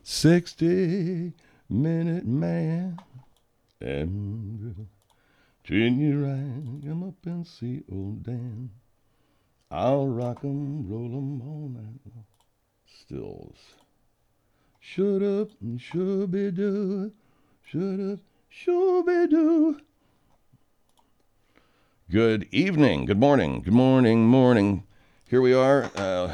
60-minute man. And treating you right. Come up and see old Dan. I'll rock 'em, roll 'em all night long. Stills. Shut up and shooby-doo. Shut up, shooby-doo. Good evening. Good morning. Good morning. Morning. Here we are.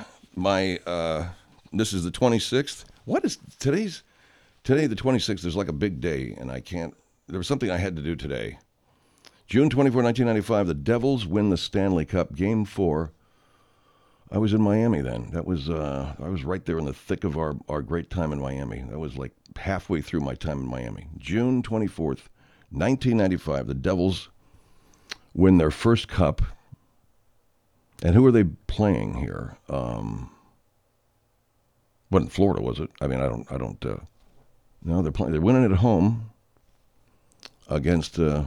This is the 26th. What is today? The 26th is like a big day, and I can't. There was something I had to do today. June 24, 1995. The Devils win the Stanley Cup, Game 4. I was in Miami then. That was I was right there in the thick of our great time in Miami. That was like halfway through my time in Miami. June 24th, 1995. The Devils win their first cup. And who are they playing here? Wasn't Florida, was it? I mean, I don't. No, they're playing. They're winning it at home against the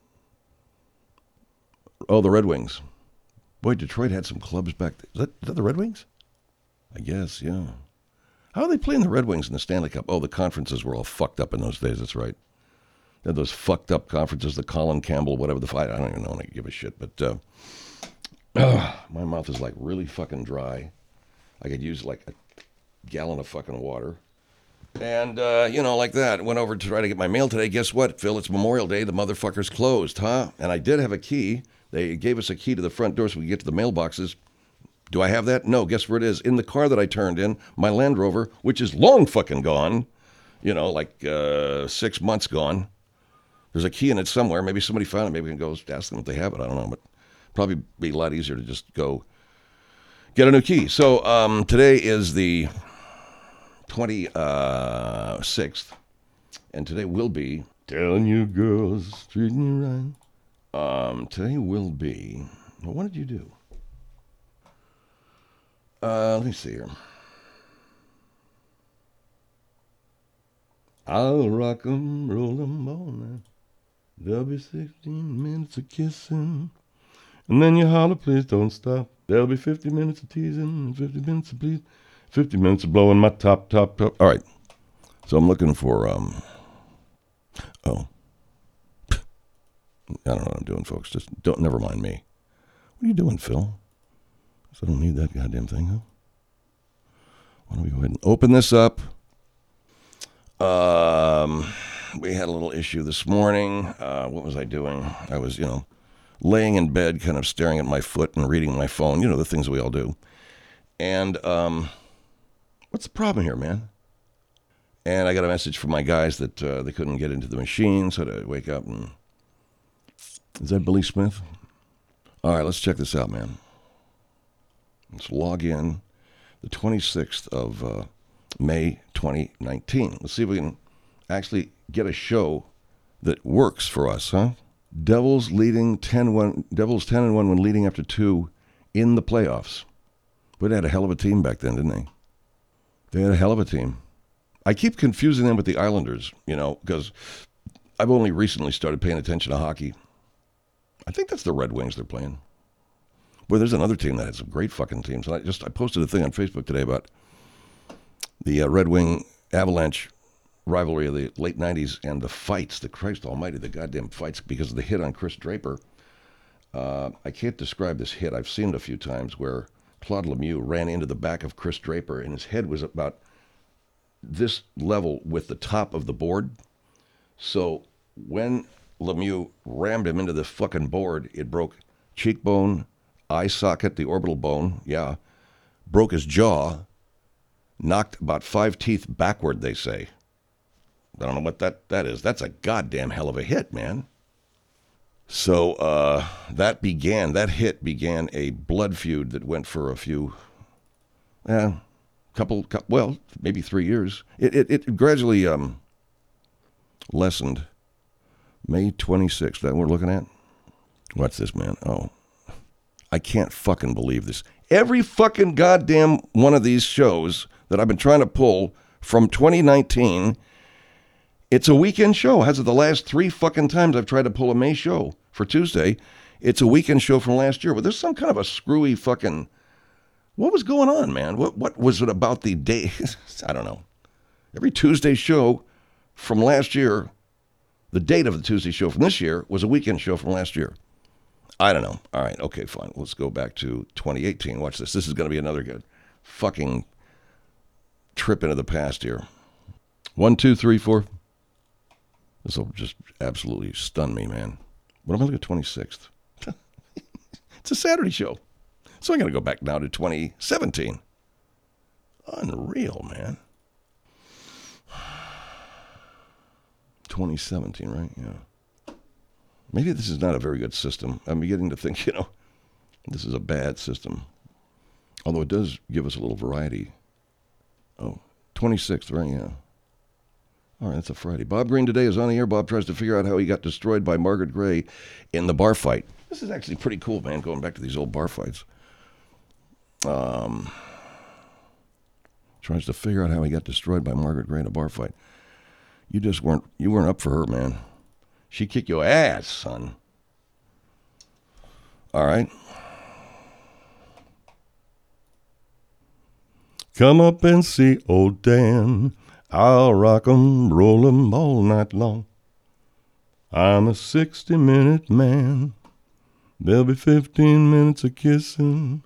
Red Wings. Boy, Detroit had some clubs back there. Is that the Red Wings? I guess, yeah. How are they playing the Red Wings in the Stanley Cup? Oh, the conferences were all fucked up in those days. That's right. They had those fucked up conferences, the Colin Campbell, whatever the fight. I don't even know when I give a shit. But my mouth is like really fucking dry. I could use like a gallon of fucking water. And, like that. Went over to try to get my mail today. Guess what, Phil? It's Memorial Day. The motherfucker's closed, huh? And I did have a key. They gave us a key to the front door so we could get to the mailboxes. Do I have that? No. Guess where it is? In the car that I turned in, my Land Rover, which is long fucking gone. 6 months gone. There's a key in it somewhere. Maybe somebody found it. Maybe we can go ask them if they have it. I don't know. But probably be a lot easier to just go get a new key. So today is the 26th. And today will be telling you girls, treating you right. Today will be, well, what did you do? Let me see here. I'll rock 'em, roll 'em all night. There'll be 16 minutes of kissing. And then you holler, please don't stop. There'll be 50 minutes of teasing, 50 minutes of please, 50 minutes of blowing my top. All right. So I'm looking for, I don't know what I'm doing, folks. Just never mind me. What are you doing, Phil? I don't need that goddamn thing, huh? Why don't we go ahead and open this up? We had a little issue this morning. What was I doing? I was, laying in bed, kind of staring at my foot and reading my phone. The things we all do. And what's the problem here, man? And I got a message from my guys that they couldn't get into the machine, so I had to wake up and... Is that Billy Smith? All right, let's check this out, man. Let's log in. The 26th of May 2019. Let's see if we can actually get a show that works for us, huh? Devils leading 10-1. Devils 10-1 when leading after 2 in the playoffs. But they had a hell of a team back then, didn't they? They had a hell of a team. I keep confusing them with the Islanders, because I've only recently started paying attention to hockey. I think that's the Red Wings they're playing. Boy, there's another team that has some great fucking teams. And I posted a thing on Facebook today about the Red Wing Avalanche rivalry of the late 90s and the fights, the Christ almighty, the goddamn fights because of the hit on Chris Draper. I can't describe this hit. I've seen it a few times where Claude Lemieux ran into the back of Chris Draper and his head was about this level with the top of the board. So when Lemieux rammed him into the fucking board, it broke cheekbone, eye socket, the orbital bone, broke his jaw, knocked about 5 teeth backward, they say. I don't know what that is. That's a goddamn hell of a hit, man. So that hit began a blood feud that went for a few, maybe 3 years. It gradually lessened. May 26th, that we're looking at? What's this, man? Oh, I can't fucking believe this. Every fucking goddamn one of these shows that I've been trying to pull from 2019, it's a weekend show. As of the last 3 fucking times I've tried to pull a May show for Tuesday, it's a weekend show from last year. Well, there's some kind of a screwy fucking... What was going on, man? What was it about the day? I don't know. Every Tuesday show from last year, the date of the Tuesday show from this year was a weekend show from last year. I don't know. All right, okay, fine. Let's go back to 2018. Watch this. This is going to be another good fucking trip into the past here. 1, 2, 3, 4. This will just absolutely stun me, man. What am I looking at? 26th. It's a Saturday show. So I got to go back now to 2017. Unreal, man. 2017, right? Yeah. Maybe this is not a very good system. I'm beginning to think, this is a bad system. Although it does give us a little variety. Oh, 26th, right? Yeah. All right, that's a Friday. Bob Green today is on the air. Bob tries to figure out how he got destroyed by Margaret Gray in the bar fight. This is actually pretty cool, man, going back to these old bar fights. Tries to figure out how he got destroyed by Margaret Gray in a bar fight. You weren't up for her, man. She kicked your ass, son. All right. Come up and see old Dan. I'll rock 'em, roll 'em all night long. I'm a 60-minute man. There'll be 15 minutes of kissing.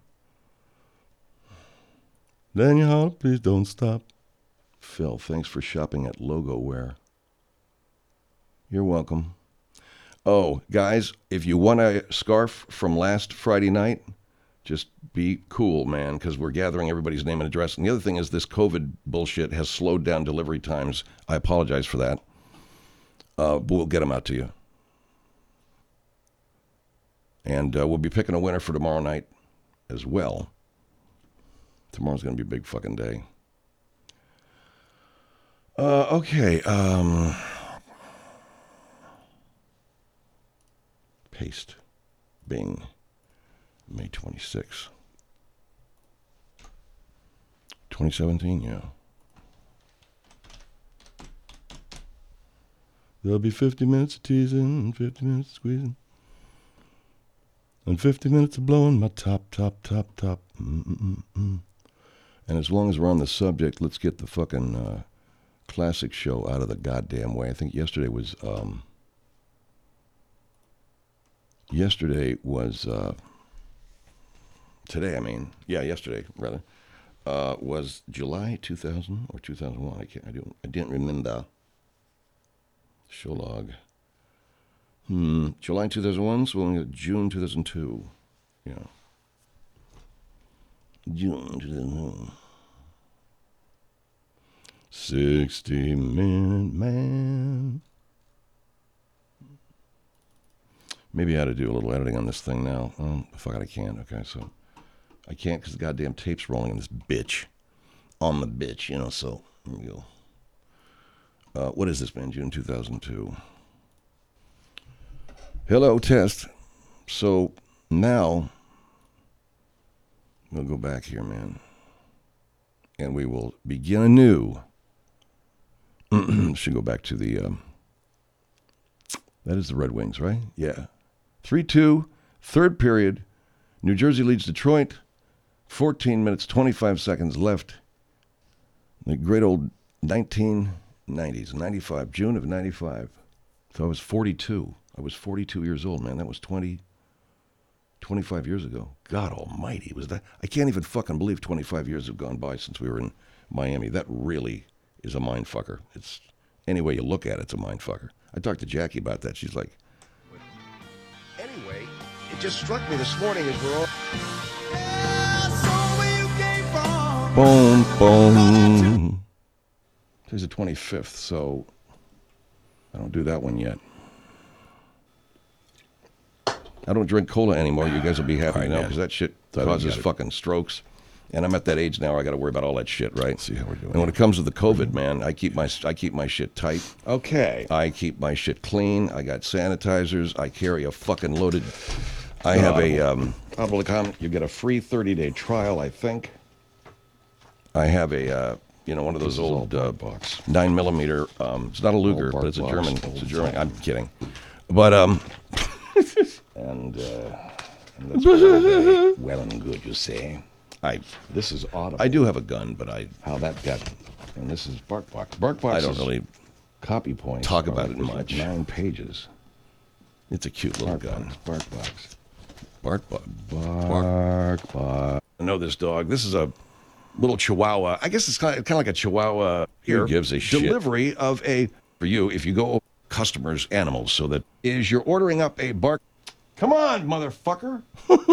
Then you holler, please don't stop. Phil, thanks for shopping at Logo Wear. You're welcome. Oh, guys, if you want a scarf from last Friday night, just be cool, man, because we're gathering everybody's name and address. And the other thing is this COVID bullshit has slowed down delivery times. I apologize for that. But we'll get them out to you. And we'll be picking a winner for tomorrow night as well. Tomorrow's going to be a big fucking day. Okay. Paste. Bing. May 26. 2017, yeah. There'll be 50 minutes of teasing, 50 minutes of squeezing, and 50 minutes of blowing my top. And as long as we're on the subject, let's get the fucking classic show out of the goddamn way. I think yesterday was today, yesterday, rather, was July 2000 or 2001. I didn't remember. Show log. July 2001, so we'll get June 2002. Yeah. June 2002. 60-minute man. Maybe I ought to do a little editing on this thing now. Oh, fuck it, I can't. Okay, so I can't because the goddamn tape's rolling on this bitch. On the bitch, so here we go. What is this, man? June 2002. Hello, test. So now we'll go back here, man. And we will begin anew. Should go back to the... that is the Red Wings, right? Yeah. 3-2, third period. New Jersey leads Detroit. 14 minutes, 25 seconds left. The great old 1990s, 95, June of 95. So I was 42. I was 42 years old, man. That was 25 years ago. God almighty. Was that? I can't even fucking believe 25 years have gone by since we were in Miami. That really is a mind fucker. It's any way you look at it, it's a mind fucker. I talked to Jackie about that. She's like, anyway, it just struck me this morning as we're all... Boom, boom. Today's the 25th, so I don't do that one yet. I don't drink cola anymore. You guys will be happy now because that shit causes fucking strokes. And I'm at that age now where I got to worry about all that shit, right? See how we're doing. And when it comes to the COVID, man, I keep my shit tight. Okay. I keep my shit clean. I got sanitizers. I carry a fucking loaded... I have a... public comment. You get a free 30-day trial, I think. I have a... one of those old 9mm. It's not a Luger, but it's a German. It's a German. I'm kidding. But and that's well and good, you say. This is audible. I do have a gun, but how that got And this is BarkBox. BarkBox I don't is really copy points. talk about it There's much. 9 pages. It's a cute little gun. BarkBox. BarkBox. I know this dog. This is a little Chihuahua. I guess it's kind of like a Chihuahua. Here gives a shit? delivery of a for you if you go customers animals. So that is you're ordering up a bark. Come on, motherfucker.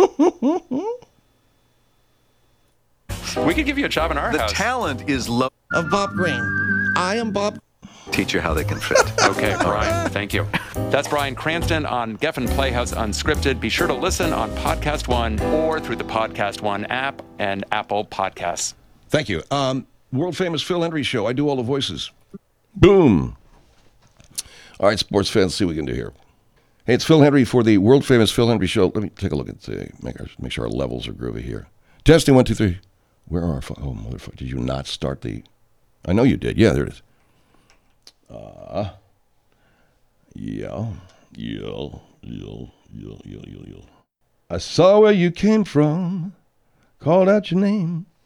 We could give you a job in our The house. talent is low. Of Bob Green. I am Bob. Teach you how they can fit. Okay, Brian, thank you. That's Brian Cranston on Geffen Playhouse Unscripted. Be sure to listen on Podcast One or through the Podcast One app and Apple Podcasts. Thank you. World famous Phil Hendry show. I do all the voices. Boom. All right, sports fans, see what we can do here. Hey, it's Phil Hendry for the world famous Phil Hendry show. Let me take a look at make sure our levels are groovy here. Testing 1, 2, 3. Where are our oh motherfucker? Did you not start the? I know you did. Yeah, there it is. Yeah. I saw where you came from. Called out your name.